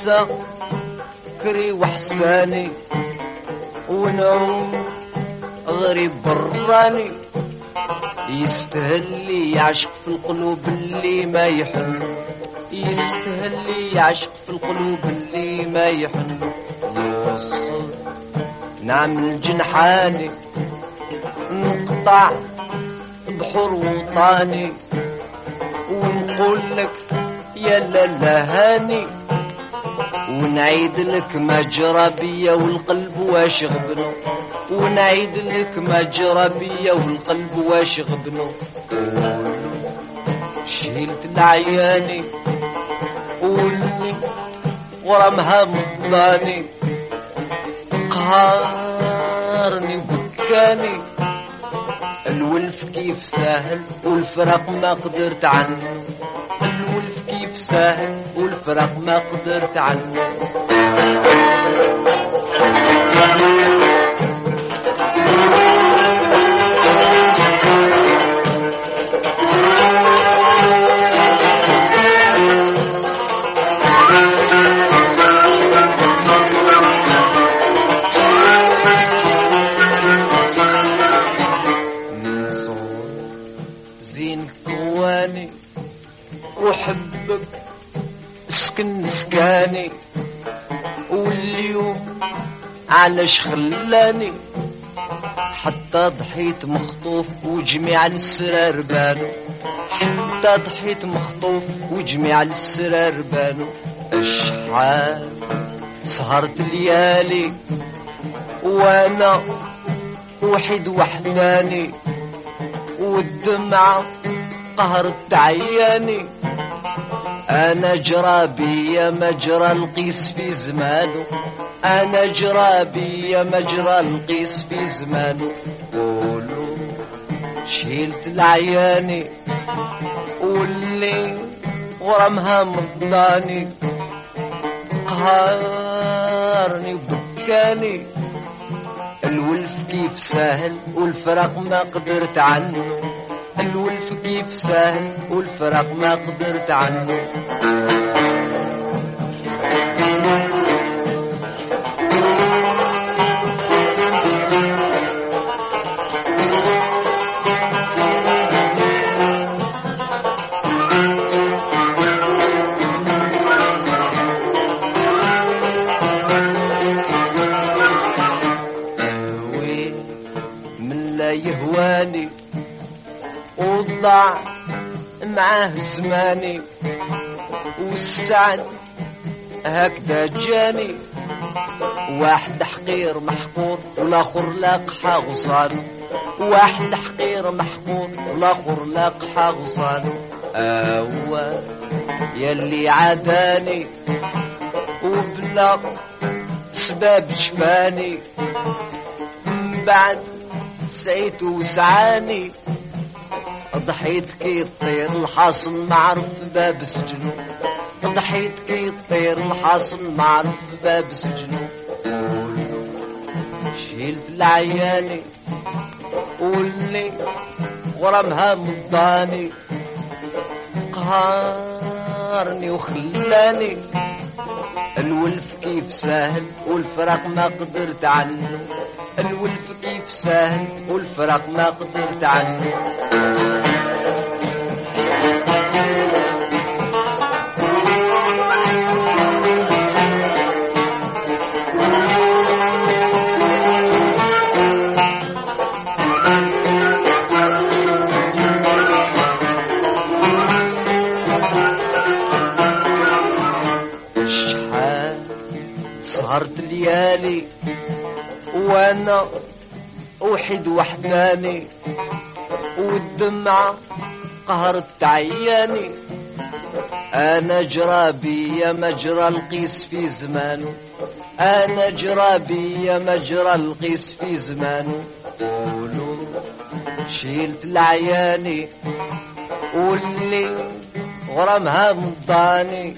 ننسى كري وحساني ونعوم غريب براني يستاهل لي يعشق في القلوب اللي ما يحن يستاهل لي يعشق في القلوب اللي ما يحن يوصل نعمل جنحاني نقطع بحور وطاني ونقول لك يا لالا هاني ونعيد لك ما جرى بيا والقلب واش غبنو ونعيد لك ما جرى بيا والقلب واش غبنو شيلت العياني واللي ورمها مضاني قهرني وبكاني الولف كيف ساهل والفراق ما قدرت عنه الولف كيف ساهل والفراق ما قدرت عنه وحبك سكن سكاني واليوم علاش خلاني حتى ضحيت مخطوف وجميع السرار بانو حتى ضحيت مخطوف وجميع السرار بانو اشحال سهرت ليالي وانا وحيد وحداني والدمعة قهرت عياني أنا جرابي مجرى القيس في زمانه أنا جرابي مجرى القيس في زمانه قولوا شيلت العياني واللي غرمها مضاني قهرني وبكاني الولف كيف ساهل والفراق ما قدرت عنه الولف كيف ساهل والفراق ما قدرت عنه من لا يهواني وضاع معاه زماني والسعد هكذا جاني واحد حقير محقور والاخر لاقحة غصانو واحد حقير محقور والاخر لاقحة غصانو اوا يلي عاداني وبلا سباب جفاني من بعد سعيت وسعاني ضحيت كي الطير الحاصل معرف باب سجنو ضحيت كي الطير الحاصل معرف باب سجنو شيلت العياني واللي غرمها مضاني قهرني وخلاني الولف كيف ساهل والفراق ما قدرت عنه الولف كيف ساهل والفراق ما قدرت عنه سهرت ليالي وانا وحيد وحداني والدمعة قهرت عياني انا جرابي يا مجرى القيس في زمانه انا جرابي يا مجرى القيس في زمانه قولوا شيلت العياني واللي غرمها مضاني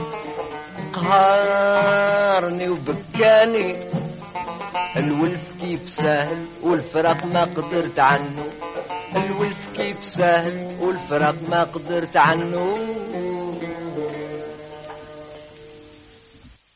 قهرني وبكاني الولف كيف ساهل والفراق ما قدرت عنه الولف كيف ساهل والفراق ما قدرت عنه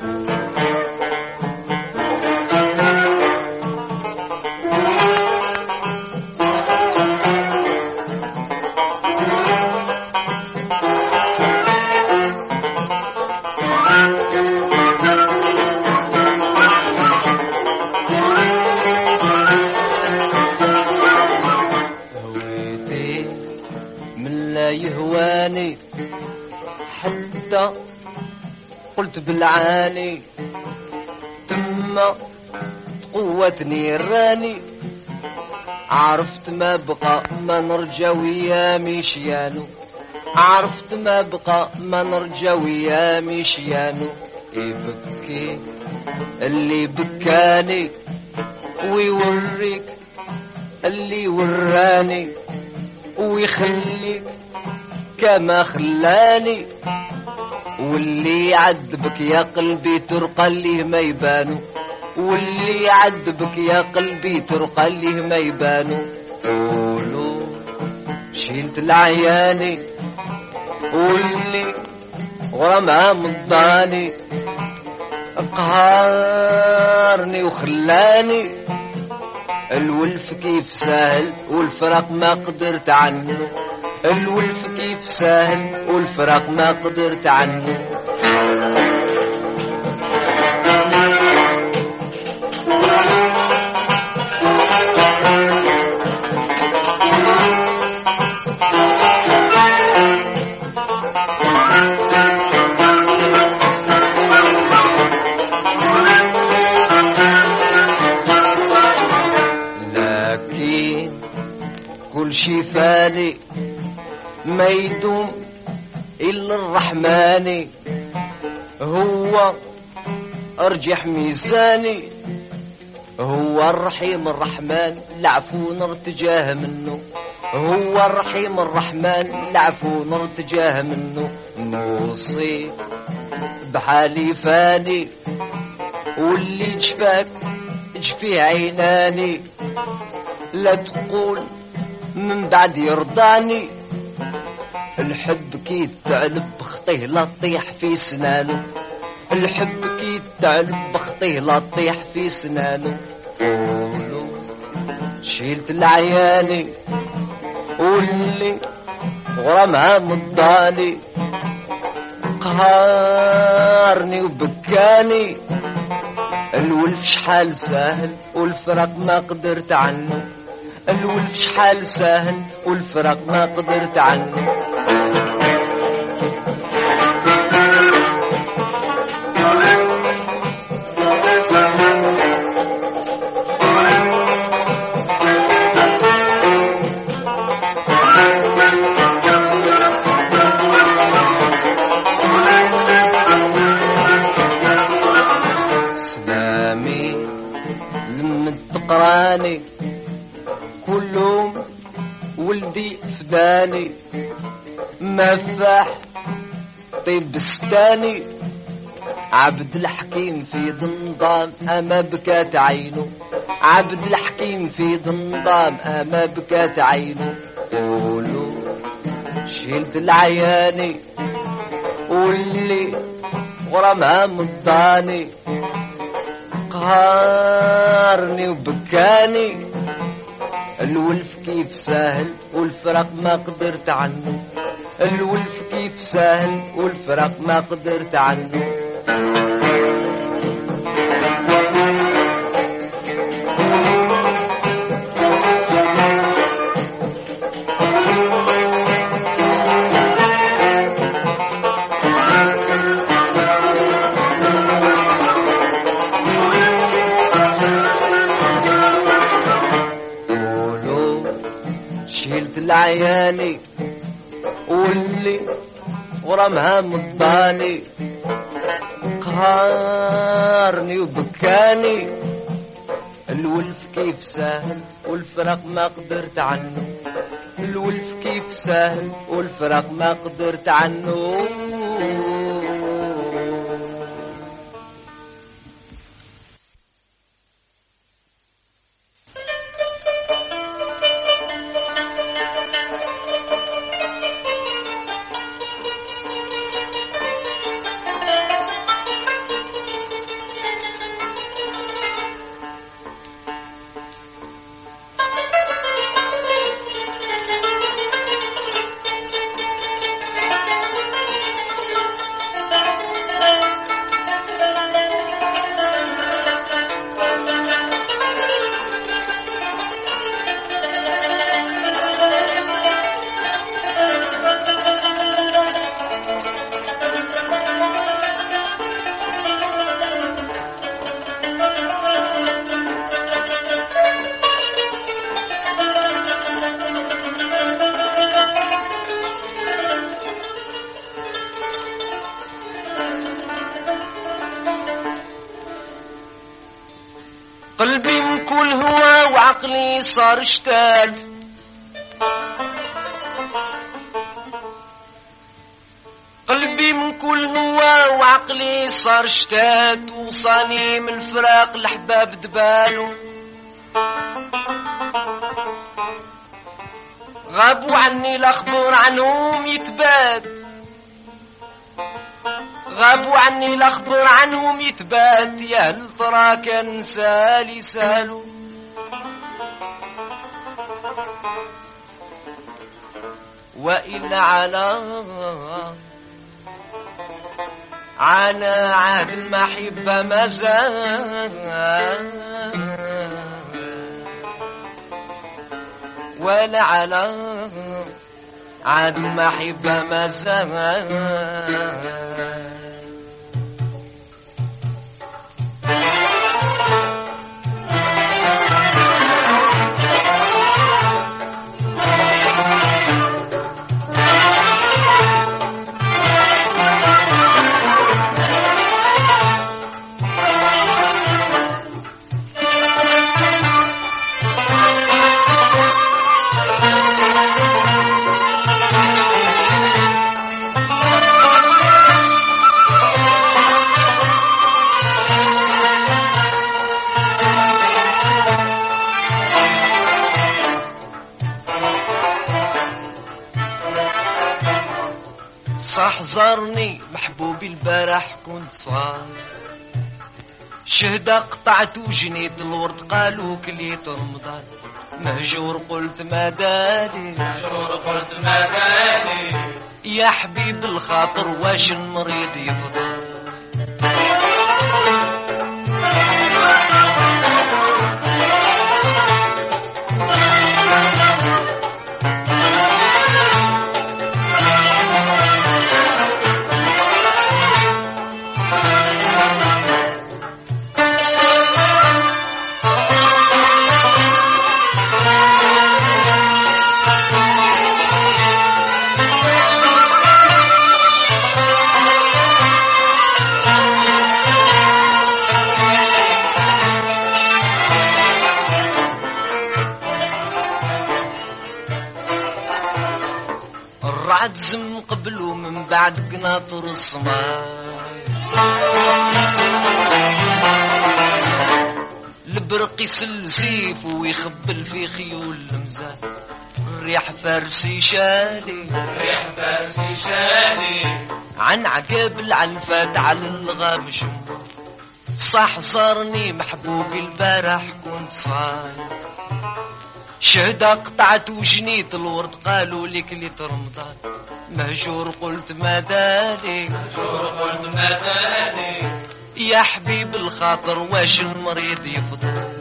يهواني حتى قلت بالعاني ثم قوتني الراني عرفت ما بقى ما نرجع ويا مشيانو عرفت ما بقى ما نرجع ويا مشيانو يبكي اللي بكاني ويوريك اللي وراني ويخليك كما خلاني واللي يعذبك يا قلبي ترقى ليه ما يبانو واللي يعذبك يا قلبي ترقى ليه ما يبانو قولوا شيلت العياني واللي غرامها مضاني قهرني وخلاني الولف كيف سهل والفراق ما قدرت عنه الولف كيف سهل والفراق ما قدرت عنه لكن كل شي فاني ما يدوم إلا الرحمن هو أرجح ميزاني هو الرحيم الرحمن العفو نرتجاه منه هو الرحيم الرحمن العفو نرتجاه منه نوصي بحالي فاني واللي جفاك جفيه عيناني لا تقول من بعد يرضاني الحب كي تعلب بخطيه لا تطيح في سنانه الحب كي تعلب بخطيه لا تطيح في سنانه قولوا شيلت العياني واللي غرامها مضاني قهرني وبكاني الولف شحال سهل والفراق ما قدرت عنه الولف شحال سهل والفراق ما قدرت عنه سلامي لمت تقراني كلهم ولدي فداني مفاح طيب بستاني عبد الحكيم في ضنضام أما بكات عينه عبد الحكيم في ضنضام أما بكات عينه قولوا شيلت العياني واللي غرامها مضاني قهرني وبكاني الولف كيف سهل والفراق ما قدرت عنه الولف كيف سهل والفراق ما قدرت عنه شيلت العياني واللي غرامها مضاني قهرني وبكاني الولف كيف سهل والفراق ما قدرت عنه الولف كيف سهل والفراق ما قدرت عنه قلبي من كل هوا وعقلي صار شتات، قلبي من كل هوا وعقلي صار شتات، وصاني من الفراق الحباب دبالو، غابوا عني الاخبار عنهم يتبات، غابوا عني الاخبار عنهم يتبات، يا هل ترى كان سالي سالو، وإلا على عهد المحبة ما زال، ولا على عهد المحبة ما زال. صح زارني محبوبي البارح كنت صار، شهدة قطعت وجنيت الورد قالوا كليت رمضان، مهجور قلت ما دالي، مهجور قلت ما دالي، يا حبيب الخاطر واش المريض يفضل، الرعد زم قبل ومن بعد قناطر الصماي، البرق يسل سيف ويخبل في خيول المزان، الريح فارسي شالي، الريح فارسي شالي، عن عقاب العنفات على الغام شمو، صح صارني محبوبي البارح كنت صايم، شهدة قطعت وجنيت الورد قالوا لك ليت رمضان، مهجور قلت ما دالي، مهجور قلت ما دالي، يا حبيب الخاطر واش المريض يفضل،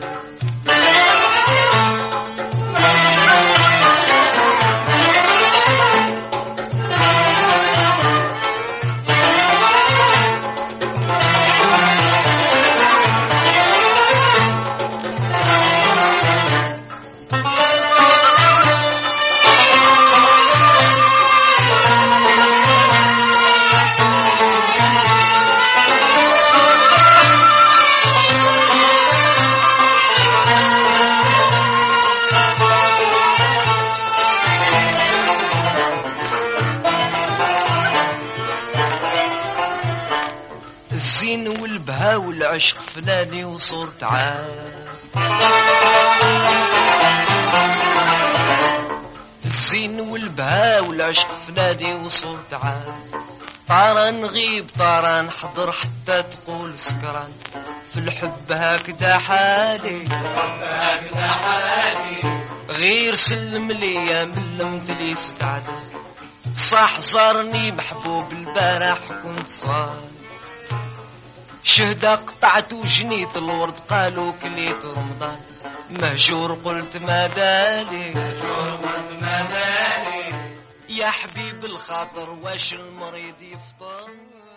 الزين والبهاء والعشق فناني وصورت عاد، الزين والبهاء والعشق فناني وصورت عاد، طارا نغيب طارا نحضر حتى تقول سكران، في الحب هكذا حالي، هكذا حالي، غير سلم لي من لمتلي سعادة، صح زارني محبوب البارح كنت صار، شهدة قطعت وجنيت الورد قالوا كليت رمضان، مهجور قلت ما دالي، مهجور قلت ما دالي، يا حبيب الخاطر واش المريض يفطر.